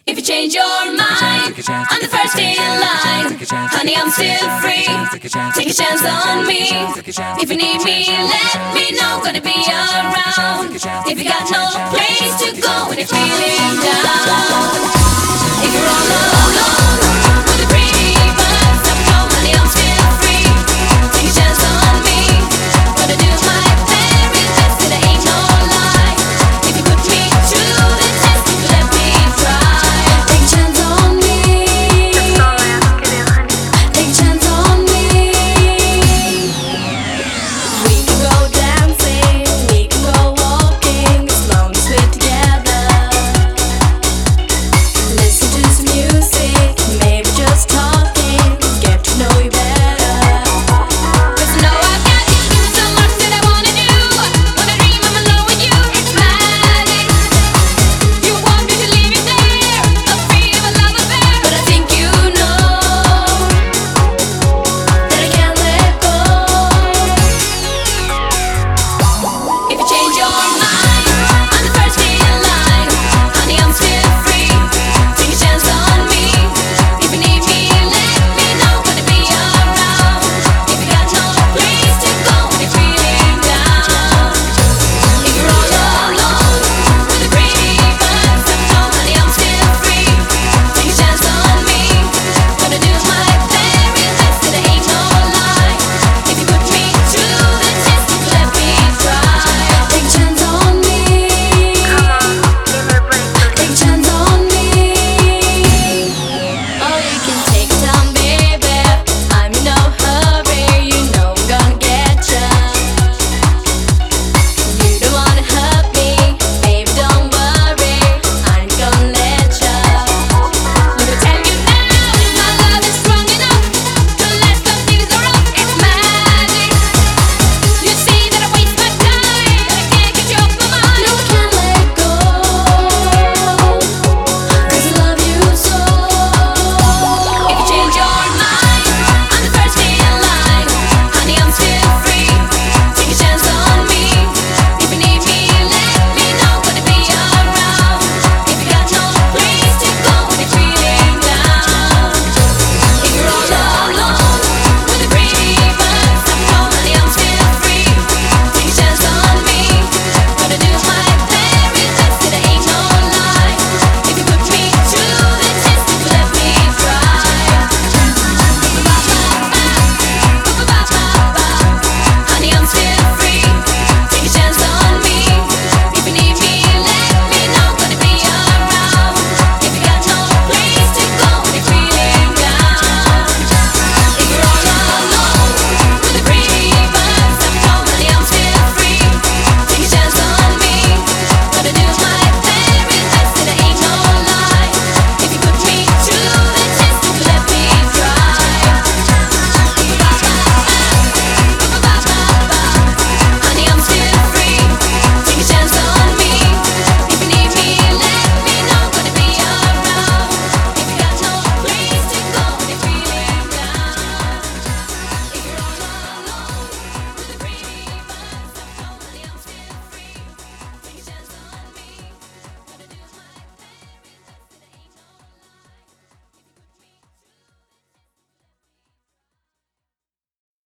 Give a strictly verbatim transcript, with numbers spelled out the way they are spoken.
If you change your mind, I'm the first in line. Honey, I'm still free. Take a chance on me. If you need me, let me know. Gonna be around. If you got no place to go when you're feeling down.